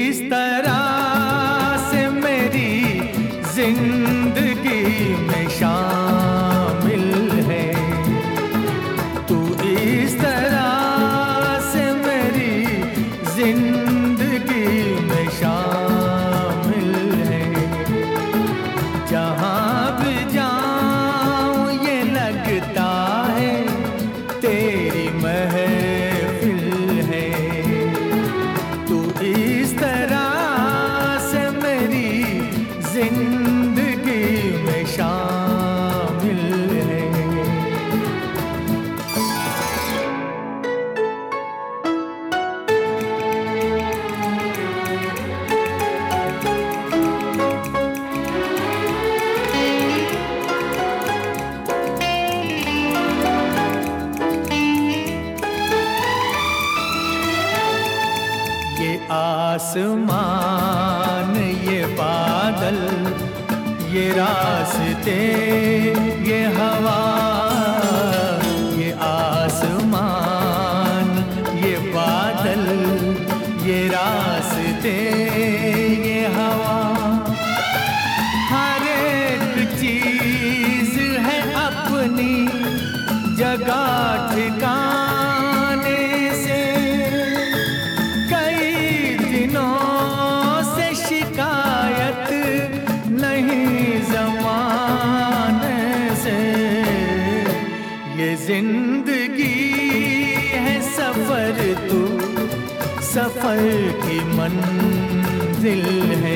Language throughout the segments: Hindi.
इस तरह से मेरी जिंदगी में शामिल है, तू इस तरह से मेरी जिंदगी में शामिल है। जहाँ भी जाऊँ ये लगता है तेरी महफिल है, तू इस तरह से मेरी जिंदगी में शामिल है। ये आसमान, ये बादल, ये रास्ते, ये हवा, ये आसमान, ये बादल, ये रास्ते, ये हवा, हर एक चीज है अपनी जगह ठिकाने से। कई दिनों से शिकायत नहीं ज़माने से। ये जिंदगी है सफर, तू सफर की मंजिल है।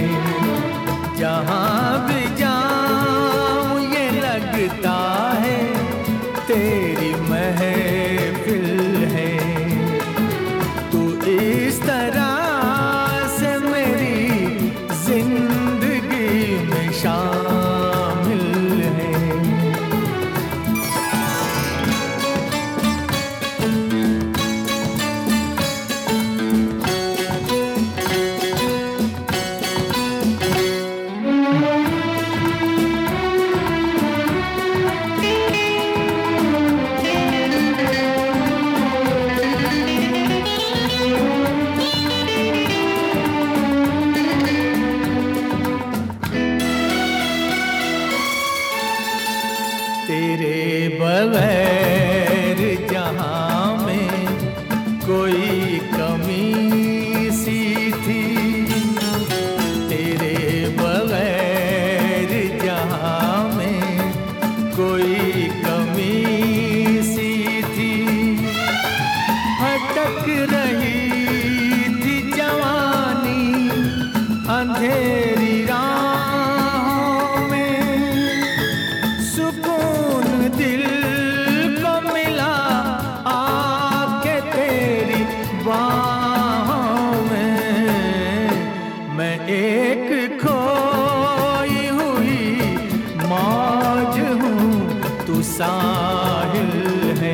जहाँ भी जाऊँ ये लगता है तेरी महफिल है, तू इस तरह से मेरी जिंदगी में शामिल है। तेरे बगैर जहाँ में कोई कमी सी थी, तेरे बगैर जहाँ में कोई कमी सी थी। भटक रही थी जवानी अंधेरी राहों में, सुकून दिल को मिला आके तेरी बाहों में। मैं एक खोई हुई मौज हूँ, तू साहिल है।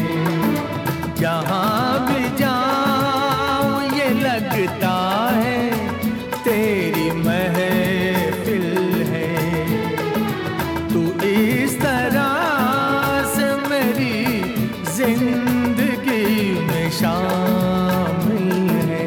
जहाँ भी जाऊँ ये लगता है तेरी महफिल है, तू इस तरह से मेरी जिंदगी में शामिल है।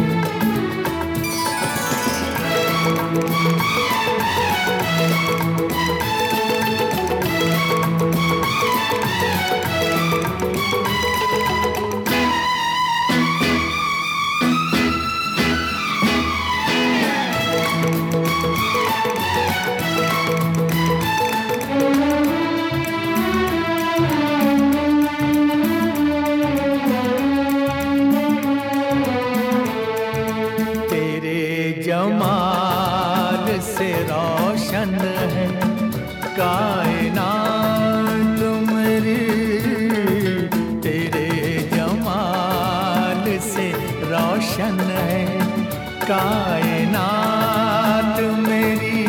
जमाल से रोशन है कायनात मेरी, तेरे जमाल से रोशन है कायनात मेरी।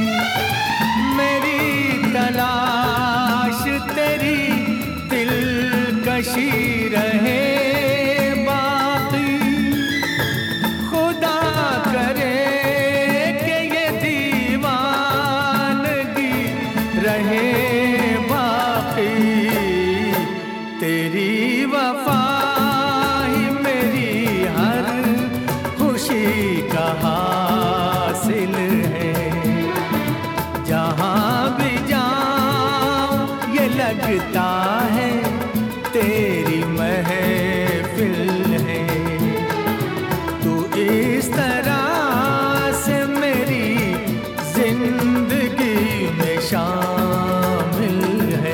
मेरी तलाश तेरी दिलकशी रहे रहे बाकी। तेरी वफा ही मेरी हर खुश खुशी का हासिल है। जहाँ भी जाऊं ये लगता है तेरी महफिल है। तू इस तरह से मेरी जिंदगी में शामिल है।